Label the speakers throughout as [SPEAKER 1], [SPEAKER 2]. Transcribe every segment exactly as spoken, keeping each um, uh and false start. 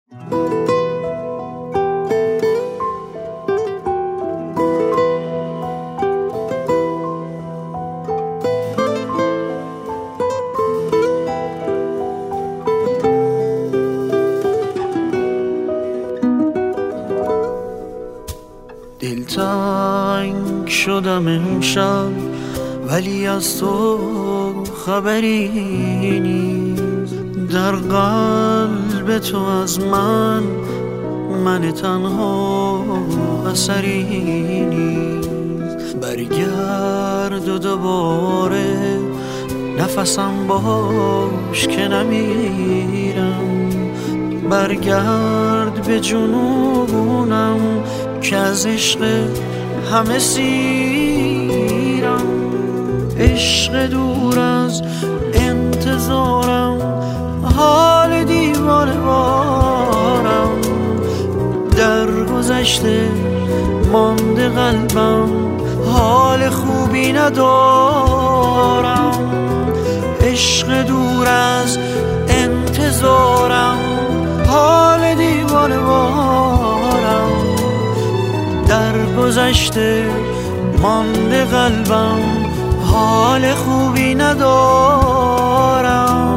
[SPEAKER 1] دلتنگ شدم امشب ولی از تو خبری نیست، در قلب تو از من من تنها اثری نیست. برگرد و دوباره نفسم باش که نمیرم، برگرد به جنونم که از عشق همه سیرم. عشق دور از انتظارم، حال دیوانه وارم، در گذشته مانده قلبم، حال خوبی ندارم. عشق دور از انتظارم، حال دیوانه وارم، در گذشته مانده قلبم، حال خوبی ندارم.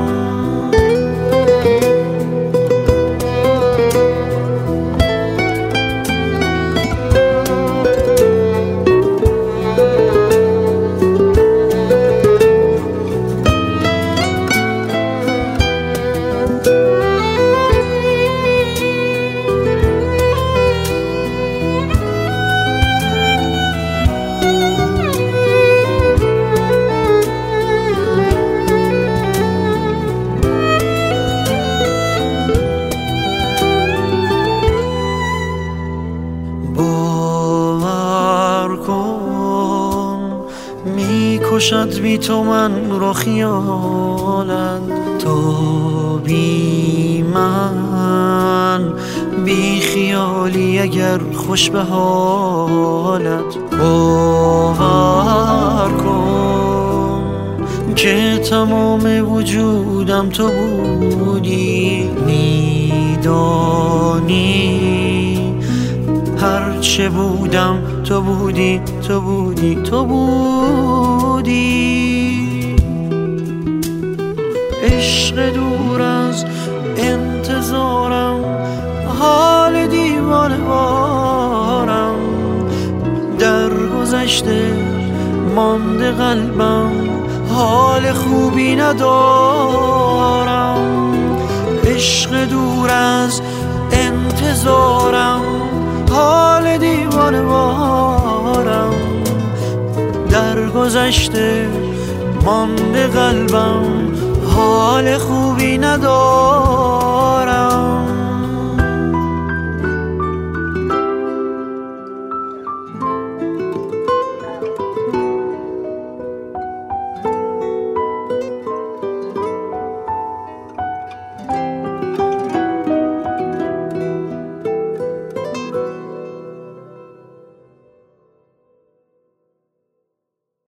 [SPEAKER 1] کشد بی تو من رو خیالت، تو بی من بی خیالی اگر خوش به حالت. باور کن که تمام وجودم تو بودی، میدانی هر چه بودم تو بودی، تو بودی، تو بودی. عشق دور از انتظارم، حال دیوانه وارم، در گذشته مانده قلبم، حال خوبی ندارم. عشق دور از انتظارم، حال دیوانه وارم، در گذشته مانده قلبم، حال خوبی ندارم.